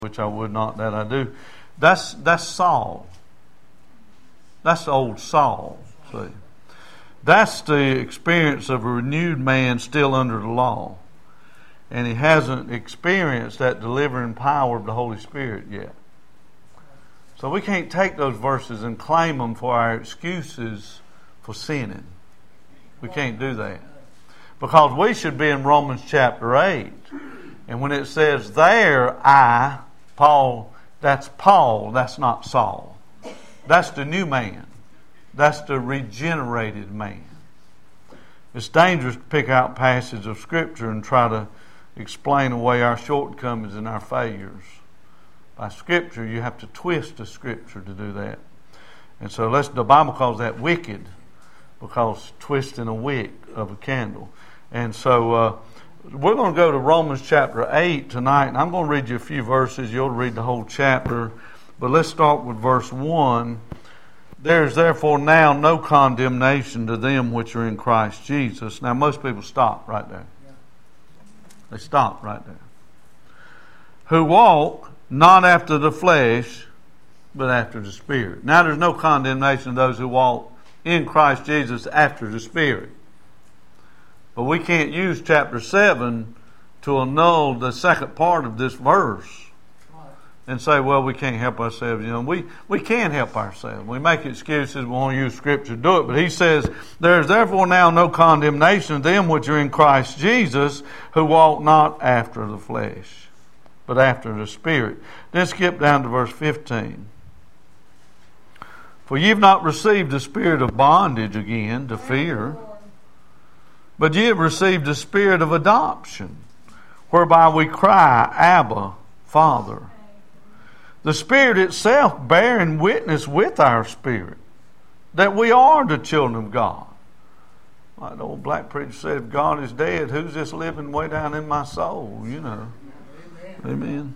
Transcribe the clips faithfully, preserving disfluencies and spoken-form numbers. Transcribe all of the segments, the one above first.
which I would not that I do. That's that's Saul. That's the old Saul. See, that's the experience of a renewed man still under the law, and he hasn't experienced that delivering power of the Holy Spirit yet. So we can't take those verses and claim them for our excuses for sinning. We can't do that, because we should be in Romans chapter eight, and when it says there, I, Paul, that's Paul, that's not Saul. That's the new man. That's the regenerated man. It's dangerous to pick out passages of Scripture and try to explain away our shortcomings and our failures. By Scripture, you have to twist the Scripture to do that. And so let's, the Bible calls that wicked, because twisting a wick of a candle. And so uh, we're going to go to Romans chapter eight tonight, and I'm going to read you a few verses. You'll read the whole chapter. But let's start with verse one. There is therefore now no condemnation to them which are in Christ Jesus. Now, most people stop right there. They stop right there. Who walk not after the flesh, but after the Spirit. Now, there's no condemnation of those who walk in Christ Jesus after the Spirit. But we can't use chapter seven to annul the second part of this verse and say, well, we can't help ourselves. You know, we, we can help ourselves. We make excuses. We want to use Scripture to do it. But he says, there is therefore now no condemnation of them which are in Christ Jesus, who walk not after the flesh, but after the Spirit. Then skip down to verse fifteen. For ye have not received the spirit of bondage again to fear, but ye have received the spirit of adoption, whereby we cry, Abba, Father. The Spirit itself bearing witness with our spirit that we are the children of God. Like the old black preacher said, if God is dead, who's this living way down in my soul? You know. Amen. Amen.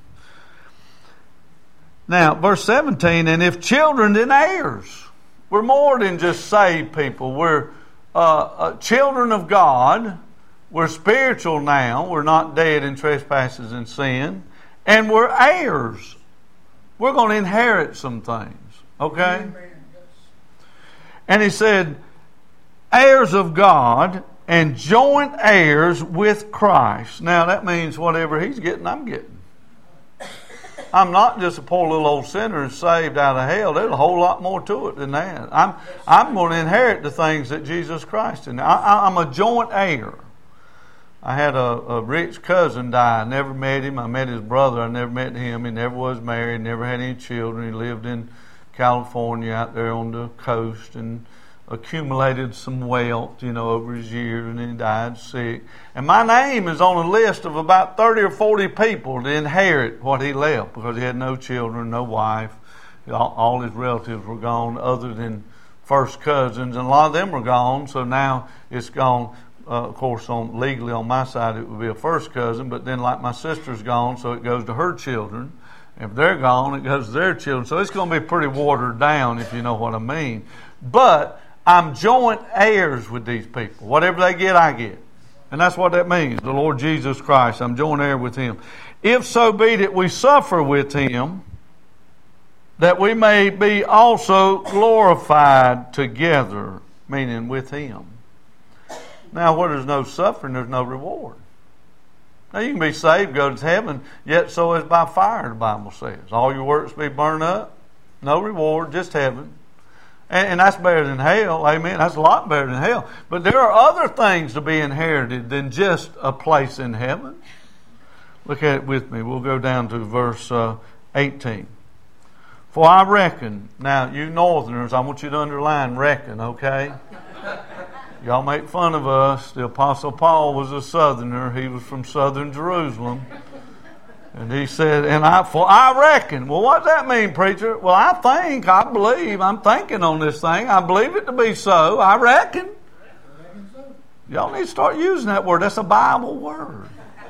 Now, verse seventeen, and if children, then heirs. We're more than just saved people. We're uh, uh, children of God. We're spiritual now. We're not dead in trespasses and sin. And we're heirs. We're going to inherit some things. Okay? Amen. And he said, heirs of God and joint heirs with Christ. Now that means whatever he's getting, I'm getting. I'm not just a poor little old sinner saved out of hell. There's a whole lot more to it than that. I'm I'm going to inherit the things that Jesus Christ did. I, I'm a joint heir. I had a, a rich cousin die. I never met him. I met his brother. I never met him. He never was married, never had any children. He lived in California out there on the coast and accumulated some wealth, you know, over his years, and then he died sick. And my name is on a list of about thirty or forty people to inherit what he left, because he had no children, no wife. All, all his relatives were gone other than first cousins, and a lot of them were gone, so now it's gone. Uh, of course, on legally on my side, it would be a first cousin, but then like my sister's gone, so it goes to her children. If they're gone, it goes to their children. So it's going to be pretty watered down, if you know what I mean. But I'm joint heirs with these people. Whatever they get, I get. And that's what that means. The Lord Jesus Christ, I'm joint heir with Him. If so be that we suffer with Him, that we may be also glorified together, meaning with Him. Now, where there's no suffering, there's no reward. Now, you can be saved, go to heaven, yet so is by fire, the Bible says. All your works be burned up, no reward, just heaven. And, and that's better than hell, amen. That's a lot better than hell. But there are other things to be inherited than just a place in heaven. Look at it with me. We'll go down to verse uh, eighteen. For I reckon, now you northerners, I want you to underline reckon, okay? Y'all make fun of us. The Apostle Paul was a southerner. He was from southern Jerusalem. And he said, and I, for I reckon. Well, what does that mean, preacher? Well, I think, I believe, I'm thinking on this thing. I believe it to be so. I reckon. Y'all need to start using that word. That's a Bible word.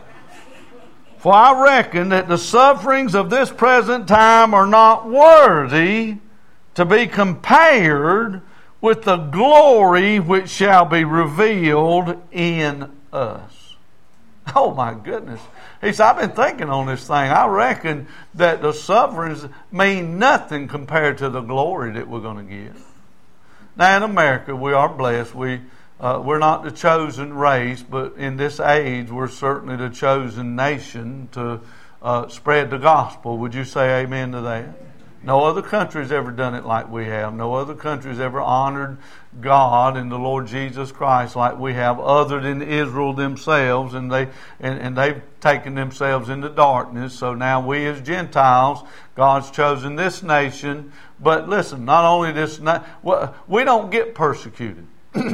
For I reckon that the sufferings of this present time are not worthy to be compared with the glory which shall be revealed in us. Oh my goodness. He said, I've been thinking on this thing. I reckon that the sufferings mean nothing compared to the glory that we're going to get. Now in America, we are blessed. We, uh, we're not the chosen race, but in this age, we're certainly the chosen nation to uh, spread the gospel. Would you say amen to that? No other country's ever done it like we have. No other country's ever honored God and the Lord Jesus Christ like we have, other than Israel themselves, and they and, and they've taken themselves into darkness. So now we as Gentiles, God's chosen this nation. But listen, not only this, we don't get persecuted.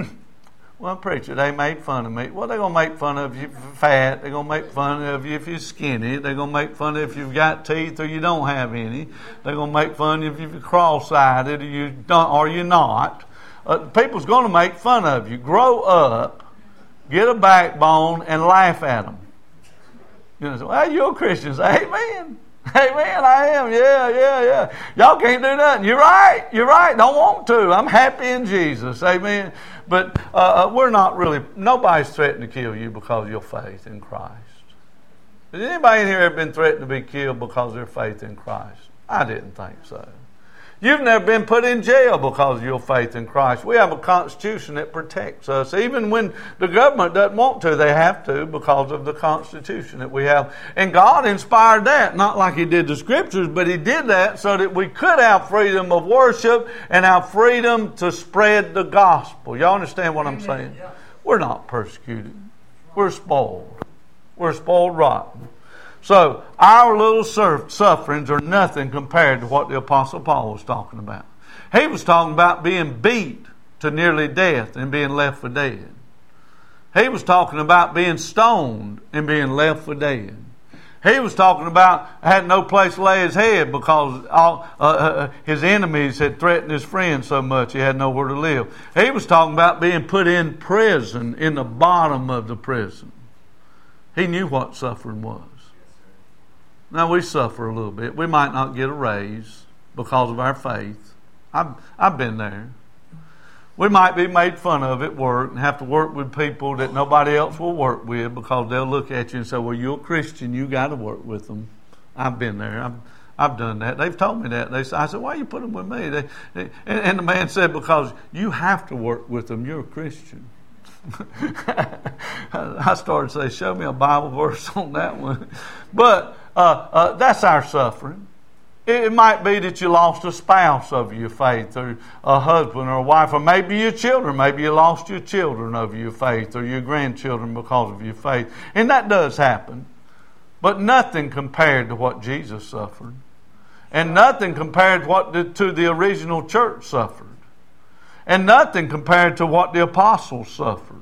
Well, preacher, they made fun of me. Well, they're going to make fun of you if you're fat. They're going to make fun of you if you're skinny. They're going to make fun of you if you've got teeth or you don't have any. They're going to make fun of you if you're cross-eyed or, you don't, or you're not. Uh, people's going to make fun of you. Grow up, get a backbone, and laugh at them. You know, well, you're Christians. Amen. Amen, I am. Yeah, yeah, yeah. Y'all can't do nothing. You're right. You're right. Don't want to. I'm happy in Jesus. Amen. But uh, we're not really, nobody's threatened to kill you because of your faith in Christ. Has anybody in here ever been threatened to be killed because of their faith in Christ? I didn't think so. You've never been put in jail because of your faith in Christ. We have a constitution that protects us. Even when the government doesn't want to, they have to because of the constitution that we have. And God inspired that, not like He did the scriptures, but He did that so that we could have freedom of worship and have freedom to spread the gospel. Y'all understand what I'm saying? We're not persecuted. We're spoiled. We're spoiled rotten. So, our little sufferings are nothing compared to what the Apostle Paul was talking about. He was talking about being beat to nearly death and being left for dead. He was talking about being stoned and being left for dead. He was talking about had no place to lay his head because all, uh, uh, his enemies had threatened his friends so much he had nowhere to live. He was talking about being put in prison, in the bottom of the prison. He knew what suffering was. Now, we suffer a little bit. We might not get a raise because of our faith. I've, I've been there. We might be made fun of at work and have to work with people that nobody else will work with because they'll look at you and say, well, you're a Christian. You got to work with them. I've been there. I've, I've done that. They've told me that. They, I said, why you put them with me? They, they, and, and the man said, because you have to work with them. You're a Christian. I started to say, show me a Bible verse on that one. But uh, uh, that's our suffering. It, it might be that you lost a spouse of your faith, or a husband or a wife, or maybe your children. Maybe you lost your children of your faith, or your grandchildren because of your faith. And that does happen. But nothing compared to what Jesus suffered. And nothing compared to what the, to the original church suffered. And nothing compared to what the apostles suffered.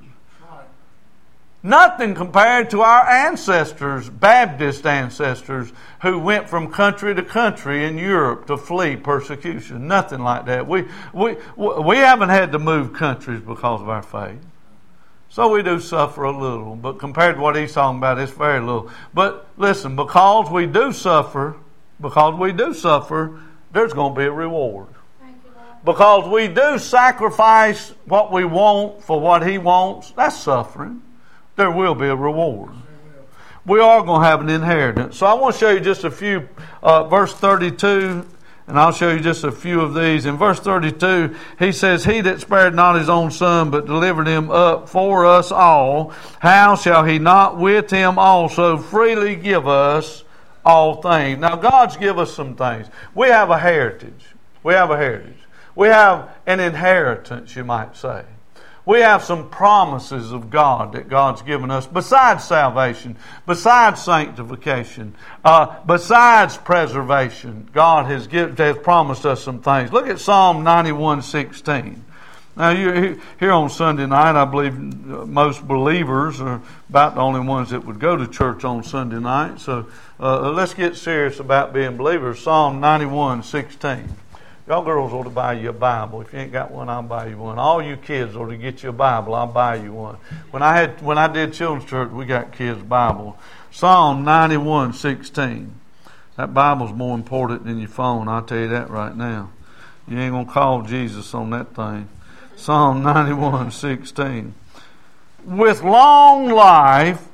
Nothing compared to our ancestors, Baptist ancestors, who went from country to country in Europe to flee persecution. Nothing like that. We, we, we haven't had to move countries because of our faith. So we do suffer a little, but compared to what he's talking about, it's very little. But listen, because we do suffer, because we do suffer, there's going to be a reward. Because we do sacrifice what we want for what He wants, that's suffering. There will be a reward. We are going to have an inheritance. So I want to show you just a few, uh, verse thirty-two, and I'll show you just a few of these. In verse thirty-two, he says, He that spared not His own Son, but delivered Him up for us all, how shall He not with Him also freely give us all things? Now God's give us some things. We have a heritage. We have a heritage. We have an inheritance, you might say. We have some promises of God that God's given us besides salvation, besides sanctification, uh, besides preservation. God has, give, has promised us some things. Look at Psalm ninety-one sixteen. Now, you, here on Sunday night, I believe most believers are about the only ones that would go to church on Sunday night. So uh, let's get serious about being believers. Psalm ninety-one sixteen. Y'all girls ought to buy you a Bible. If you ain't got one, I'll buy you one. All you kids ought to get you a Bible. I'll buy you one. When I had when I did children's church, we got kids' Bible. Psalm ninety-one sixteen. That Bible's more important than your phone. I'll tell you that right now. You ain't gonna call Jesus on that thing. Psalm ninety-one sixteen. With long life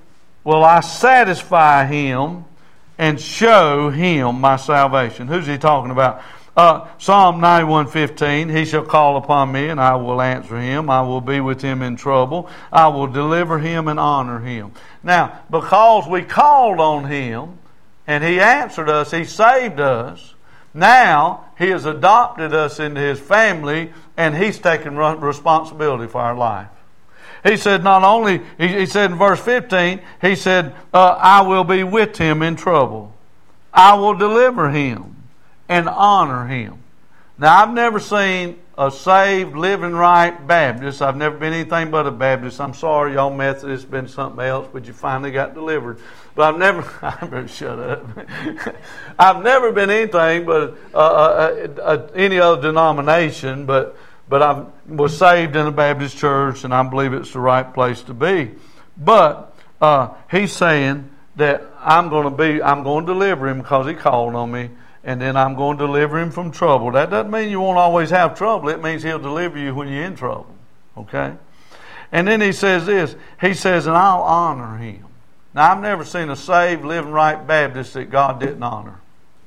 will I satisfy him and show him my salvation. Who's he talking about? Uh, Psalm ninety-one fifteen, he shall call upon me and I will answer him. I will be with him in trouble. I will deliver him and honor him. Now, because we called on him and he answered us, he saved us, now he has adopted us into his family and he's taken responsibility for our life. He said not only, he, he said in verse fifteen, he said, uh, I will be with him in trouble. I will deliver him and honor him. Now, I've never seen a saved, living right Baptist. I've never been anything but a Baptist. I'm sorry, y'all Methodists been something else, but you finally got delivered. But I've never, I better shut up. I've never been anything but uh, uh, uh, any other denomination, but but I was saved in a Baptist church, and I believe it's the right place to be. But uh, he's saying that I'm going to be, I'm going to deliver him because he called on me. And then I'm going to deliver him from trouble. That doesn't mean you won't always have trouble. It means he'll deliver you when you're in trouble. Okay? And then he says this. He says, and I'll honor him. Now, I've never seen a saved, living right Baptist that God didn't honor.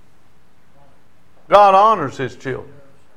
God honors his children.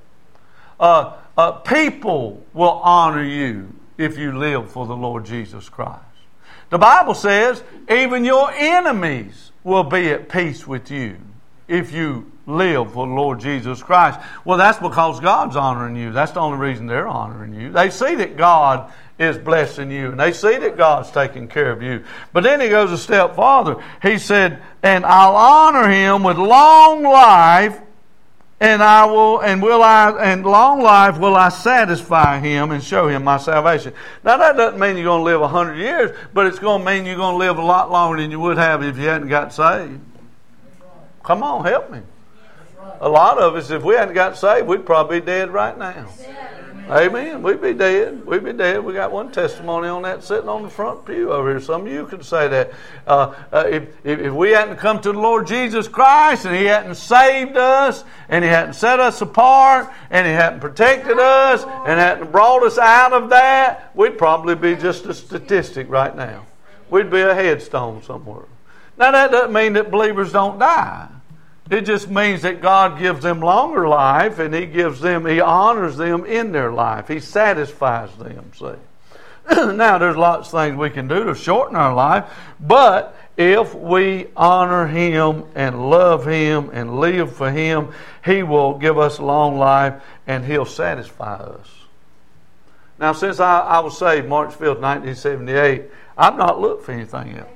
Uh, uh, people will honor you if you live for the Lord Jesus Christ. The Bible says, even your enemies will be at peace with you if you live for the Lord Jesus Christ. Well, that's because God's honoring you. That's the only reason they're honoring you. They see that God is blessing you, and they see that God's taking care of you. But then he goes a step farther. He said, and I'll honor him with long life, and I will, and will I, and long life will I satisfy him and show him my salvation. Now, that doesn't mean you're going to live a hundred years, but it's going to mean you're going to live a lot longer than you would have if you hadn't got saved. Come on, help me. A lot of us, if we hadn't got saved, we'd probably be dead right now. Amen. We'd be dead. We'd be dead. We got one testimony on that sitting on the front pew over here. Some of you could say that. Uh, uh, if, if, if we hadn't come to the Lord Jesus Christ and he hadn't saved us and he hadn't set us apart and he hadn't protected us and hadn't brought us out of that, we'd probably be just a statistic right now. We'd be a headstone somewhere. Now, that doesn't mean that believers don't die. It just means that God gives them longer life, and He gives them, He honors them in their life. He satisfies them, see. Now, there's lots of things we can do to shorten our life, but if we honor Him and love Him and live for Him, He will give us a long life, and He'll satisfy us. Now, since I, I was saved March fifth, nineteen seventy-eight, I've not looked for anything else.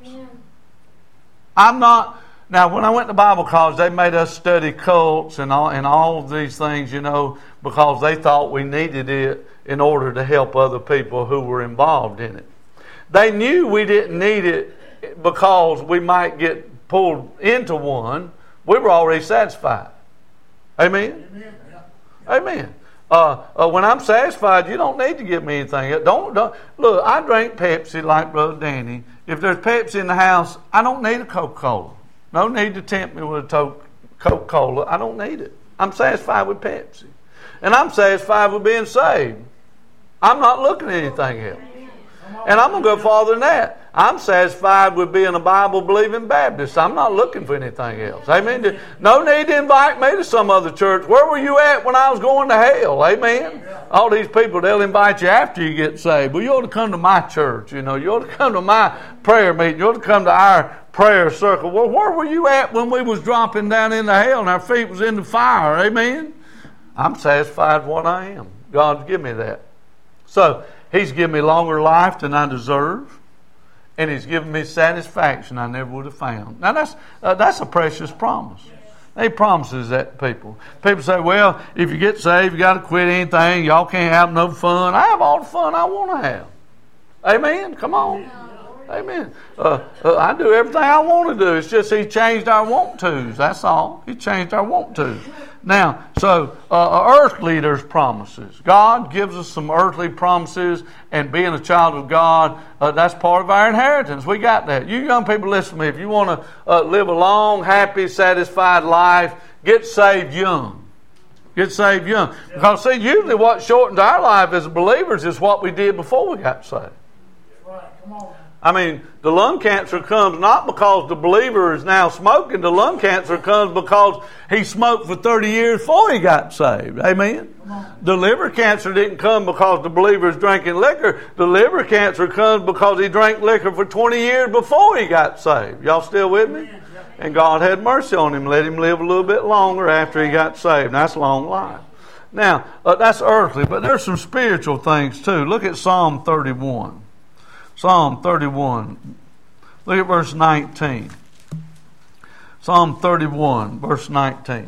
I'm not... Now, when I went to Bible college, they made us study cults and all, and all of these things, you know, because they thought we needed it in order to help other people who were involved in it. They knew we didn't need it because we might get pulled into one. We were already satisfied. Amen? Amen. Amen. Uh, uh, when I'm satisfied, you don't need to give me anything. Don't, don't look. I drink Pepsi like Brother Danny. If there's Pepsi in the house, I don't need a Coca-Cola. No need to tempt me with a Coca-Cola. I don't need it. I'm satisfied with Pepsi. And I'm satisfied with being saved. I'm not looking at anything else. And I'm going to go farther than that. I'm satisfied with being a Bible-believing Baptist. I'm not looking for anything else. Amen. No need to invite me to some other church. Where were you at when I was going to hell? Amen. All these people, they'll invite you after you get saved. Well, you ought to come to my church. You know, you ought to come to my prayer meeting. You ought to come to our prayer circle. Well, where were you at when we was dropping down into hell and our feet was in the fire? Amen. I'm satisfied with what I am. God's given me that. So, He's given me longer life than I deserve. And He's given me satisfaction I never would have found. Now, that's uh, that's a precious promise. He promises that to people. People say, well, if you get saved, you got to quit anything. Y'all can't have no fun. I have all the fun I want to have. Amen? Come on. Amen. Uh, uh, I do everything I want to do. It's just He changed our want tos. That's all. He changed our want tos. Now, so uh, earthly, there's promises. God gives us some earthly promises, and being a child of God, uh, that's part of our inheritance. We got that. You young people, listen to me. If you want to uh, live a long, happy, satisfied life, get saved young. Get saved young. Because, see, usually what shortens our life as believers is what we did before we got saved. Right. Come on. I mean, the lung cancer comes not because the believer is now smoking. The lung cancer comes because he smoked for thirty years before he got saved. Amen? The liver cancer didn't come because the believer is drinking liquor. The liver cancer comes because he drank liquor for twenty years before he got saved. Y'all still with me? And God had mercy on him, let him live a little bit longer after he got saved. And that's long life. Now, uh, that's earthly, but there's some spiritual things too. Look at Psalm thirty-one. Psalm thirty-one. Look at verse nineteen. Psalm thirty-one, verse nineteen.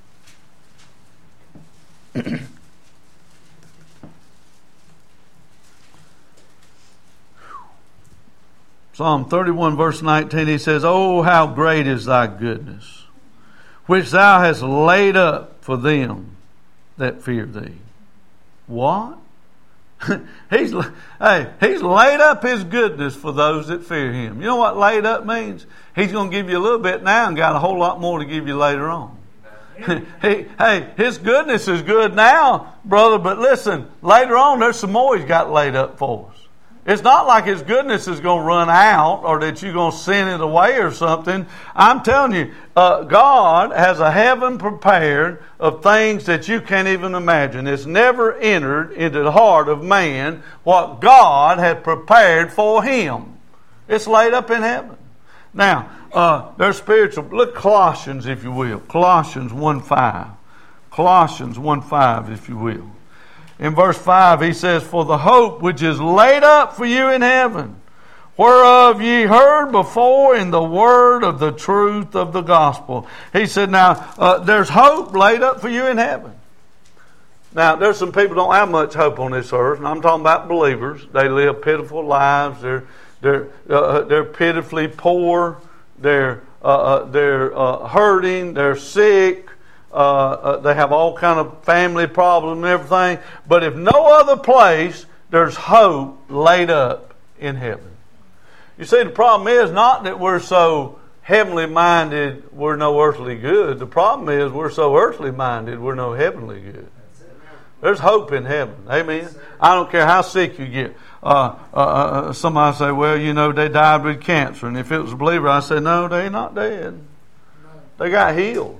Psalm thirty-one, verse nineteen, he says, "Oh, how great is thy goodness, which thou hast laid up for them that fear thee." What? he's hey, he's laid up his goodness for those that fear him. You know what laid up means? He's going to give you a little bit now and got a whole lot more to give you later on. he, hey, his goodness is good now, brother, but listen, later on there's some more he's got laid up for us. It's not like his goodness is going to run out or that you're going to send it away or something. I'm telling you, uh, God has a heaven prepared of things that you can't even imagine. It's never entered into the heart of man what God had prepared for him. It's laid up in heaven. Now, uh, there's spiritual. Look, Colossians, if you will. Colossians one five. Colossians one five, if you will. In verse five, he says, "For the hope which is laid up for you in heaven, whereof ye heard before in the word of the truth of the gospel." He said, now, uh, there's hope laid up for you in heaven. Now, there's some people who don't have much hope on this earth, and I'm talking about believers. They live pitiful lives. They're they're uh, they're pitifully poor. They're uh, uh, they're uh, hurting. They're sick. Uh, uh, they have all kind of family problems and everything. But if no other place, there's hope laid up in heaven. You see, the problem is not that we're so heavenly minded, we're no earthly good. The problem is we're so earthly minded, we're no heavenly good. There's hope in heaven. Amen. I don't care how sick you get. Uh, uh, uh, somebody say, well, you know, they died with cancer. And if it was a believer, I say, no, they're not dead. They got healed.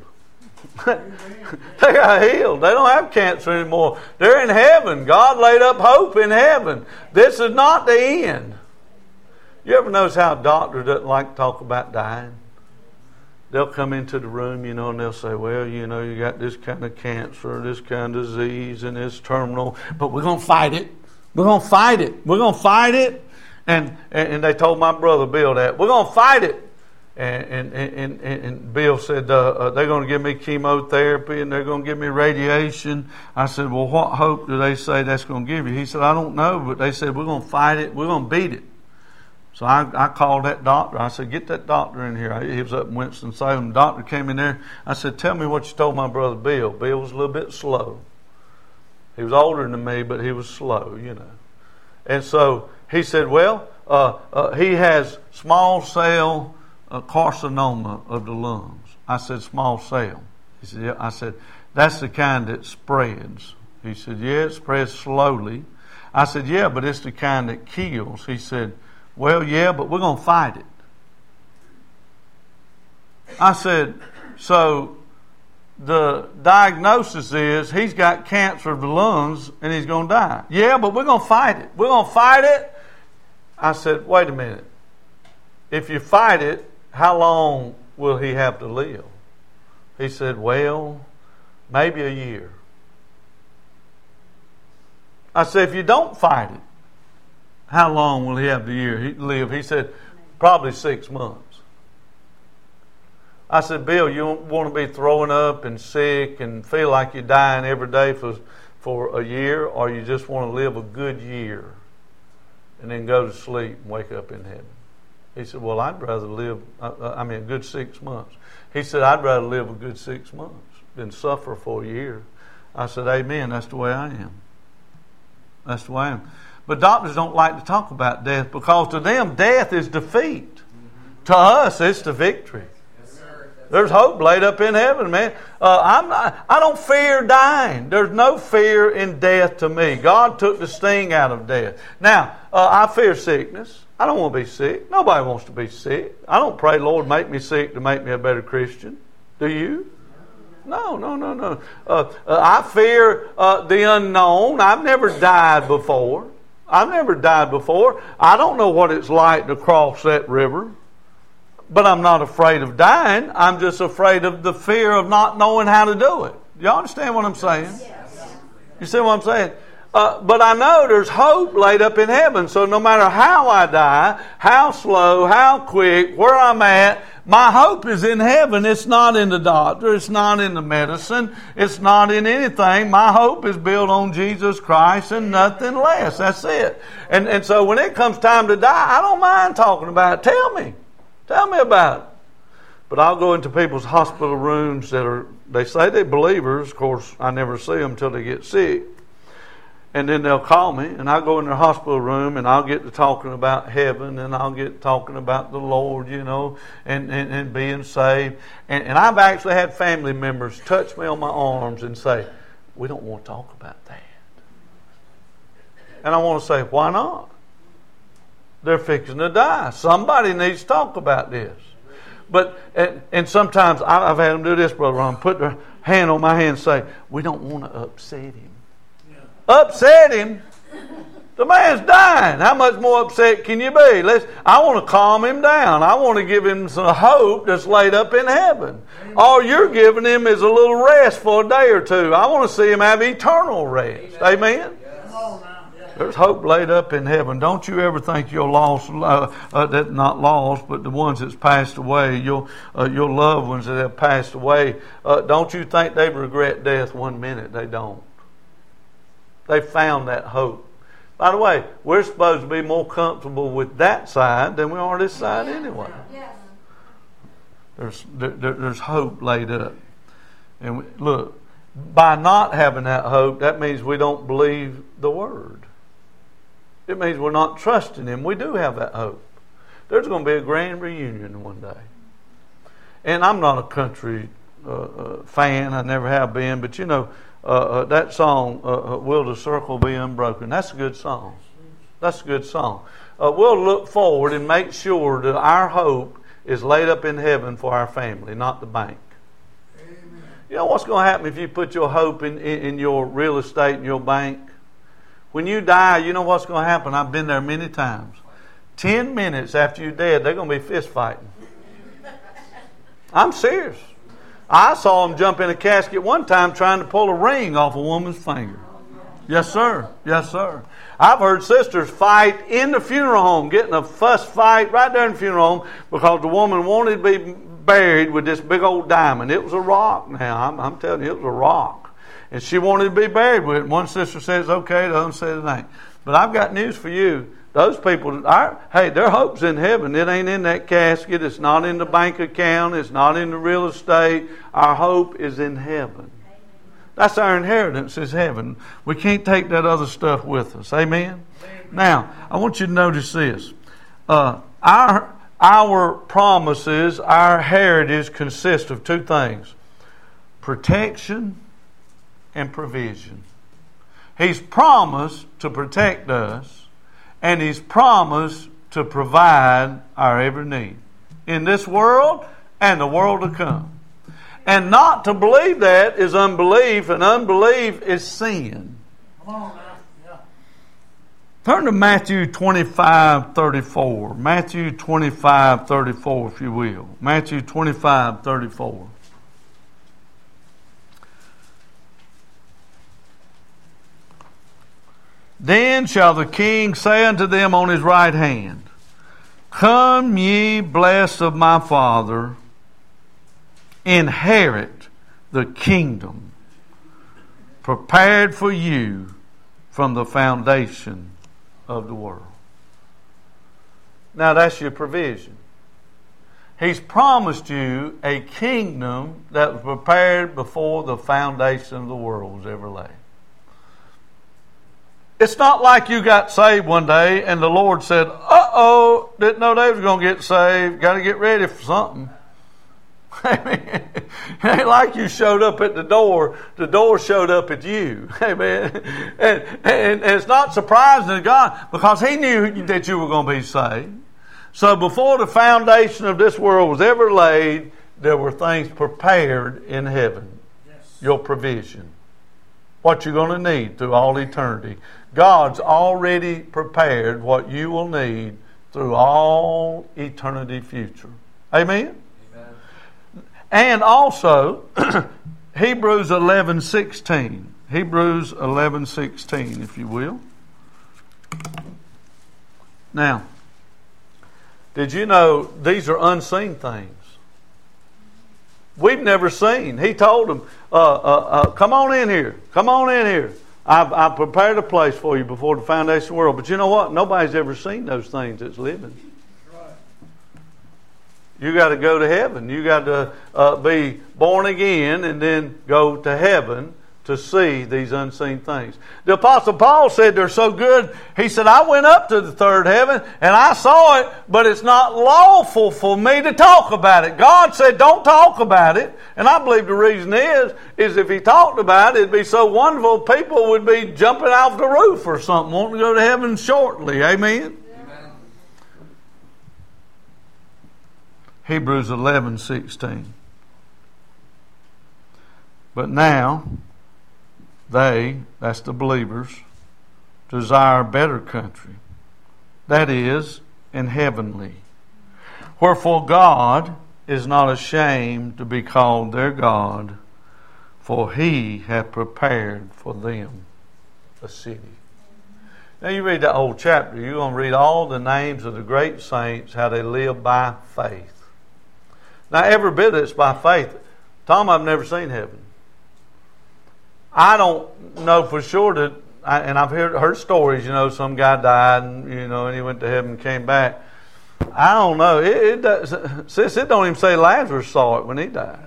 They got healed. They don't have cancer anymore. They're in heaven. God laid up hope in heaven. This is not the end. You ever notice how a doctor doesn't like to talk about dying? They'll come into the room, you know, and they'll say, well, you know, you got this kind of cancer, this kind of disease, and it's terminal, but we're going to fight it. We're going to fight it. We're going to fight it. And, and they told my brother Bill that. We're going to fight it. And, and, and, and Bill said, uh, uh, they're going to give me chemotherapy and they're going to give me radiation. I said, well, what hope do they say that's going to give you? He said, I don't know, but they said, we're going to fight it. We're going to beat it. So I, I called that doctor. I said, get that doctor in here. He was up in Winston-Salem. The doctor came in there. I said, tell me what you told my brother Bill. Bill was a little bit slow. He was older than me, but he was slow, you know. And so he said, well, uh, uh, he has small cell a carcinoma of the lungs. I said, small cell. He said, yeah. I said, that's the kind that spreads. He said, yeah, it spreads slowly. I said, yeah, but it's the kind that kills. He said, well, yeah, but we're going to fight it. I said, so the diagnosis is he's got cancer of the lungs and he's going to die. Yeah, but we're going to fight it. We're going to fight it. I said, wait a minute. If you fight it, how long will he have to live? He said, well, maybe a year. I said, if you don't fight it, how long will he have to year he live? He said, probably six months. I said, Bill, you don't want to be throwing up and sick and feel like you're dying every day for, for a year, or you just want to live a good year and then go to sleep and wake up in heaven? He said, well, I'd rather live, uh, I mean, a good six months. He said, I'd rather live a good six months than suffer for a year. I said, amen, that's the way I am. That's the way I am. But doctors don't like to talk about death because to them, death is defeat. Mm-hmm. To us, it's the victory. Yes, sir. There's hope laid up in heaven, man. Uh, I'm not, I don't fear dying. There's no fear in death to me. God took the sting out of death. Now, uh, I fear sickness. I don't want to be sick. Nobody wants to be sick. I don't pray, Lord, make me sick to make me a better Christian. Do you? No, no, no, no. Uh, uh, I fear uh, the unknown. I've never died before. I've never died before. I don't know what it's like to cross that river. But I'm not afraid of dying. I'm just afraid of the fear of not knowing how to do it. You understand what I'm saying? Yes. You see what I'm saying? Uh, but I know there's hope laid up in heaven. So no matter how I die, how slow, how quick, where I'm at, my hope is in heaven. It's not in the doctor. It's not in the medicine. It's not in anything. My hope is built on Jesus Christ and nothing less. That's it. And, and so when it comes time to die, I don't mind talking about it. Tell me. Tell me about it. But I'll go into people's hospital rooms that are, they say they're believers. Of course, I never see them until they get sick. And then they'll call me, and I'll go in their hospital room, and I'll get to talking about heaven, and I'll get talking about the Lord, you know, and, and, and being saved. And, and I've actually had family members touch me on my arms and say, we don't want to talk about that. And I want to say, why not? They're fixing to die. Somebody needs to talk about this. But and, and sometimes I've had them do this, Brother Ron, put their hand on my hand and say, we don't want to upset him. Yeah. Upset him? The man's dying. How much more upset can you be? Let's, I want to calm him down. I want to give him some hope that's laid up in heaven. Amen. All you're giving him is a little rest for a day or two. I want to see him have eternal rest. Amen? Amen? Yes. There's hope laid up in heaven. Don't you ever think your lost, uh, uh, that not lost, but the ones that's passed away, your uh, your loved ones that have passed away, uh, don't you think they regret death one minute? They don't. They found that hope. By the way, we're supposed to be more comfortable with that side than we are this side anyway. Yes. There's there, there's hope laid up, and we, look, by not having that hope, that means we don't believe the Word. It means we're not trusting Him. We do have that hope. There's going to be a grand reunion one day. And I'm not a country uh, uh, fan. I never have been. But you know, uh, uh, that song, uh, uh, Will the Circle Be Unbroken? That's a good song. That's a good song. Uh, we'll look forward and make sure that our hope is laid up in heaven for our family, not the bank. Amen. You know what's going to happen if you put your hope in, in, in your real estate and your bank? When you die, you know what's going to happen. I've been there many times. Ten minutes after you're dead, they're going to be fist fighting. I'm serious. I saw them jump in a casket one time trying to pull a ring off a woman's finger. Yes, sir. Yes, sir. I've heard sisters fight in the funeral home, getting a fuss fight right there in the funeral home because the woman wanted to be buried with this big old diamond. It was a rock now. I'm, I'm telling you, it was a rock. And she wanted to be buried with it. One sister says okay, the other says it ain't. But I've got news for you. Those people, our, hey, their hope's in heaven. It ain't in that casket. It's not in the bank account. It's not in the real estate. Our hope is in heaven. That's our inheritance is heaven. We can't take that other stuff with us. Amen? Amen. Now, I want you to notice this. Uh, our, our promises, our heritage consist of two things. Protection and provision. He's promised to protect us, and He's promised to provide our every need in this world and the world to come. And not to believe that is unbelief, and unbelief is sin. Come on now. Yeah. Turn to Matthew twenty-five thirty-four. Matthew twenty-five thirty-four, if you will. Matthew twenty-five thirty-four. Then shall the King say unto them on His right hand, Come ye blessed of my Father, inherit the kingdom prepared for you from the foundation of the world. Now that's your provision. He's promised you a kingdom that was prepared before the foundation of the world was ever laid. It's not like you got saved one day and the Lord said, uh-oh, didn't know they was going to get saved. Got to get ready for something. Amen. It ain't like you showed up at the door. The door showed up at you. Amen. And, and, and it's not surprising to God because He knew that you were going to be saved. So before the foundation of this world was ever laid, there were things prepared in heaven. Yes. Your provision. What you're going to need through all eternity. God's already prepared what you will need through all eternity future. Amen? Amen. And also, Hebrews eleven sixteen. Hebrews eleven sixteen, if you will. Now, did you know these are unseen things? We've never seen. He told them, uh, uh, uh, come on in here. Come on in here. I've, I've prepared a place for you before the foundation of the world. But you know what? Nobody's ever seen those things that's living. You got to go to heaven. You got to uh, be born again and then go to heaven to see these unseen things. The Apostle Paul said they're so good. He said, I went up to the third heaven and I saw it, but it's not lawful for me to talk about it. God said, don't talk about it. And I believe the reason is, is if He talked about it, it'd be so wonderful, people would be jumping off the roof or something, wanting to go to heaven shortly. Amen? Amen. Hebrews eleven sixteen. But now, they, that's the believers, desire a better country, that is, in heavenly. Wherefore God is not ashamed to be called their God, for He hath prepared for them a city. Now you read that whole chapter, you're going to read all the names of the great saints, how they live by faith. Now every bit of it's by faith. Tom, I've never seen heaven. I don't know for sure that, and I've heard, heard stories, you know, some guy died and, you know, and he went to heaven and came back. I don't know. It, it does, sis, it don't even say Lazarus saw it when he died.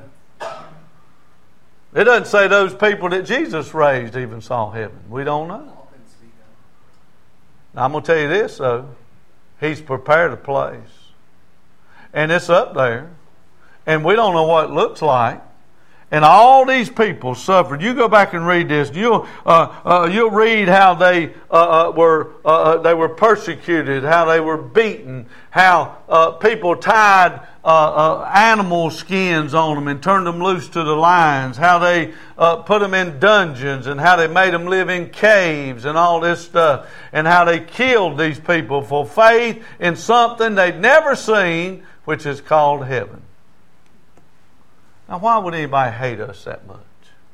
It doesn't say those people that Jesus raised even saw heaven. We don't know. Now, I'm going to tell you this, though. He's prepared a place. And it's up there. And we don't know what it looks like. And all these people suffered. You go back and read this. You'll uh, uh, you'll read how they uh, uh, were uh, they were persecuted, how they were beaten, how uh, people tied uh, uh, animal skins on them and turned them loose to the lions. How they uh, put them in dungeons and how they made them live in caves and all this stuff. And how they killed these people for faith in something they'd never seen, which is called heaven. Now, why would anybody hate us that much?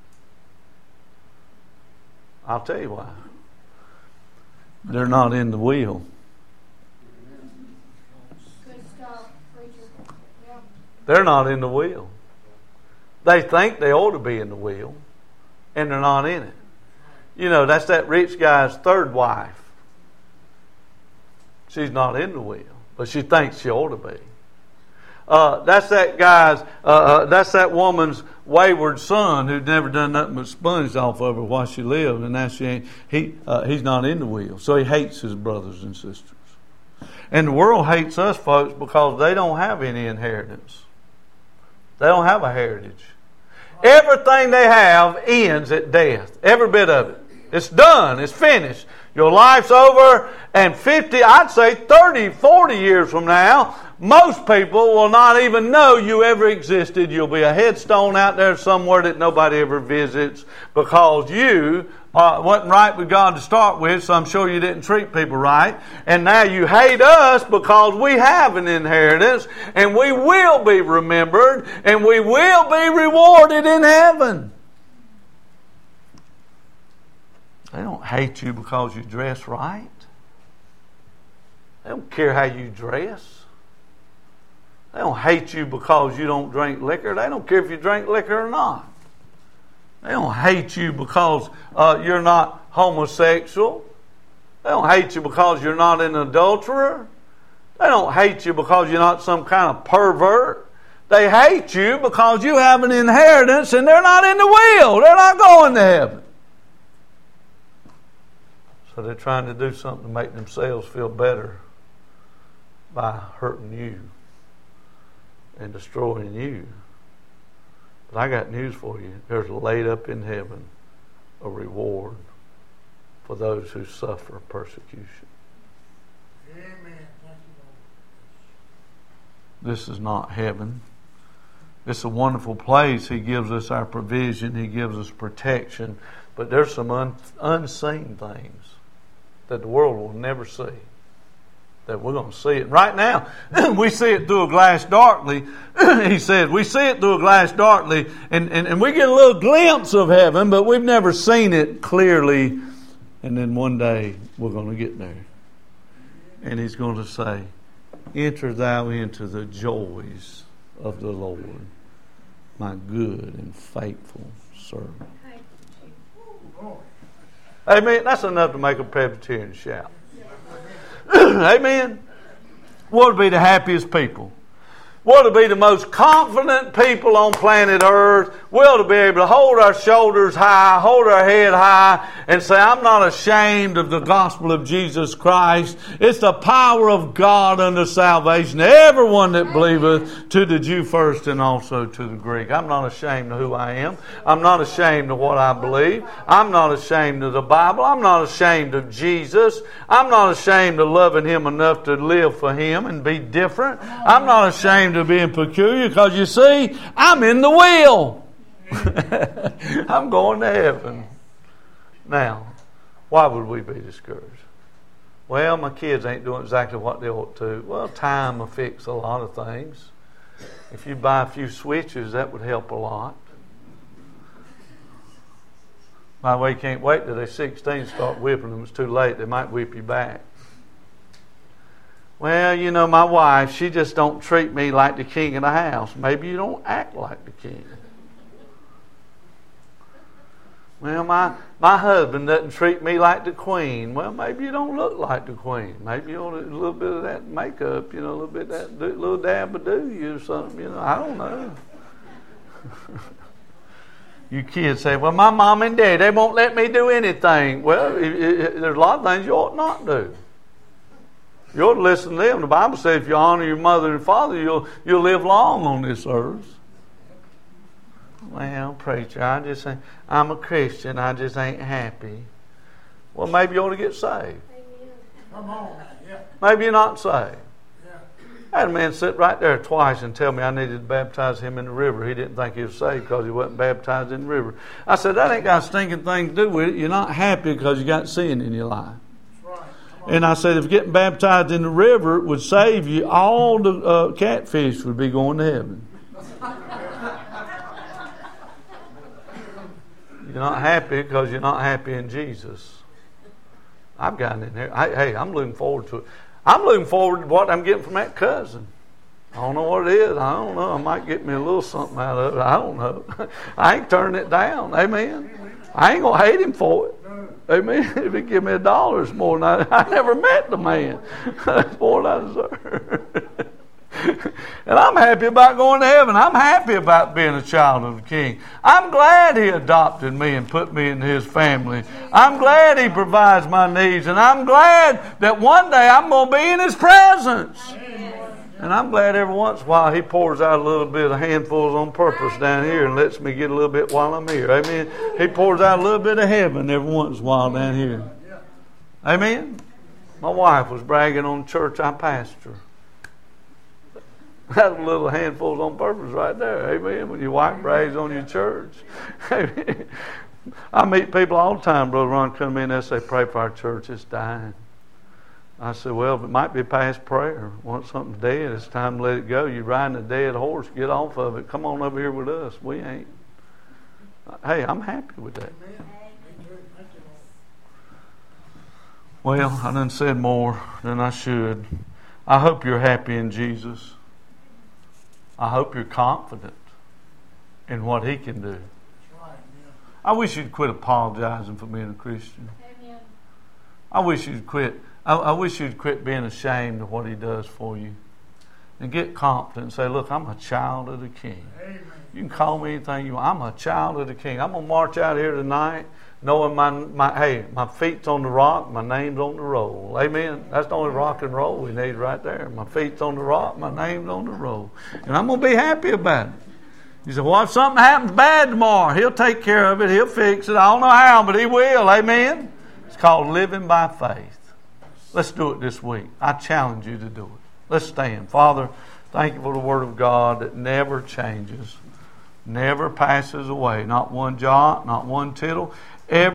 I'll tell you why. They're not in the will. They're not in the will. They think they ought to be in the will, and they're not in it. You know, that's that rich guy's third wife. She's not in the will, but she thinks she ought to be. Uh, that's that guy's, uh, uh, that's that woman's wayward son who'd never done nothing but sponged off of her while she lived, and now she ain't, he, uh, he's not in the will. So he hates his brothers and sisters. And the world hates us, folks, because they don't have any inheritance. They don't have a heritage. Everything they have ends at death. Every bit of it. It's done. It's finished. Your life's over, and fifty, I'd say thirty, forty years from now, most people will not even know you ever existed. You'll be a headstone out there somewhere that nobody ever visits because you uh, wasn't right with God to start with, so I'm sure you didn't treat people right. And now you hate us because we have an inheritance and we will be remembered and we will be rewarded in heaven. They don't hate you because you dress right. They don't care how you dress. They don't hate you because you don't drink liquor. They don't care if you drink liquor or not. They don't hate you because uh, you're not homosexual. They don't hate you because you're not an adulterer. They don't hate you because you're not some kind of pervert. They hate you because you have an inheritance and they're not in the will. They're not going to heaven. So they're trying to do something to make themselves feel better by hurting you and destroying you. But I got news for you. There's laid up in heaven a reward for those who suffer persecution. Amen. This is not heaven. It's a wonderful place. He gives us our provision. He gives us protection. But there's some un- unseen things that the world will never see, that we're going to see it. Right now, we see it through a glass darkly. He said, we see it through a glass darkly, and, and, and we get a little glimpse of heaven, but we've never seen it clearly. And then one day, we're going to get there. And He's going to say, enter thou into the joys of the Lord, my good and faithful servant. Amen. That's enough to make a Presbyterian shout. Amen. What would be the happiest people? What would be the most confident people on planet Earth? We ought to be able to hold our shoulders high, hold our head high, and say, I'm not ashamed of the gospel of Jesus Christ. It's the power of God unto salvation to everyone that believeth, to the Jew first and also to the Greek. I'm not ashamed of who I am. I'm not ashamed of what I believe. I'm not ashamed of the Bible. I'm not ashamed of Jesus. I'm not ashamed of loving Him enough to live for Him and be different. I'm not ashamed of being peculiar, because you see, I'm in the will. I'm going to heaven. Now, why would we be discouraged? Well, my kids ain't doing exactly what they ought to. Well, time will fix a lot of things. If you buy a few switches, that would help a lot. By the way, you can't wait till they're sixteen to start whipping them. It's too late. They might whip you back. Well, you know, my wife, she just don't treat me like the king of the house. Maybe you don't act like the king. Well, my my husband doesn't treat me like the queen. Well, maybe you don't look like the queen. Maybe you want a little bit of that makeup, you know, a little bit of that little dab of do you or something, you know. I don't know. You kids say, well, my mom and dad, they won't let me do anything. Well, it, it, there's a lot of things you ought not do. You ought to listen to them. The Bible says if you honor your mother and father, you'll you'll live long on this earth. Well, preacher, I just ain't, I'm a Christian. I just ain't happy. Well, maybe you ought to get saved. Come on. Yeah. Maybe you're not saved. Yeah. I had a man sit right there twice and tell me I needed to baptize him in the river. He didn't think he was saved because he wasn't baptized in the river. I said, that ain't got a stinking thing to do with it. You're not happy because you got sin in your life. And I said, if getting baptized in the river would save you, all the uh, catfish would be going to heaven. You're not happy because you're not happy in Jesus. I've gotten in here. I, hey, I'm looking forward to it. I'm looking forward to what I'm getting from that cousin. I don't know what it is. I don't know. I might get me a little something out of it. I don't know. I ain't turning it down. Amen. I ain't going to hate him for it. Amen. If he give me a dollar, it's more than I, I never met the man. That's more than I deserve. And I'm happy about going to heaven. I'm happy about being a child of the King. I'm glad He adopted me and put me in His family. I'm glad He provides my needs. And I'm glad that one day I'm going to be in His presence. And I'm glad every once in a while He pours out a little bit of handfuls on purpose down here and lets me get a little bit while I'm here. Amen. He pours out a little bit of heaven every once in a while down here. Amen. My wife was bragging on the church I pastor. That's a little handfuls on purpose right there. Amen. When your wife brags on your church. Amen. I meet people all the time, Brother Ron, come in and they say, pray for our church, it's dying. I said, well, it might be past prayer. Once something's dead, it's time to let it go. You're riding a dead horse, get off of it. Come on over here with us. We ain't. Hey, I'm happy with that. Well, I done said more than I should. I hope you're happy in Jesus. I hope you're confident in what He can do. I wish you'd quit apologizing for being a Christian. I wish you'd quit. I, I wish you'd quit being ashamed of what He does for you. And get confident and say, look, I'm a child of the King. Amen. You can call me anything you want. I'm a child of the King. I'm going to march out here tonight knowing my, my, hey, my feet's on the rock, my name's on the roll. Amen. That's the only rock and roll we need right there. My feet's on the rock, my name's on the roll. And I'm going to be happy about it. You say, what if something happens bad tomorrow? He'll take care of it. He'll fix it. I don't know how, but He will. Amen? It's called living by faith. Let's do it this week. I challenge you to do it. Let's stand. Father, thank you for the Word of God that never changes, never passes away. Not one jot, not one tittle. Every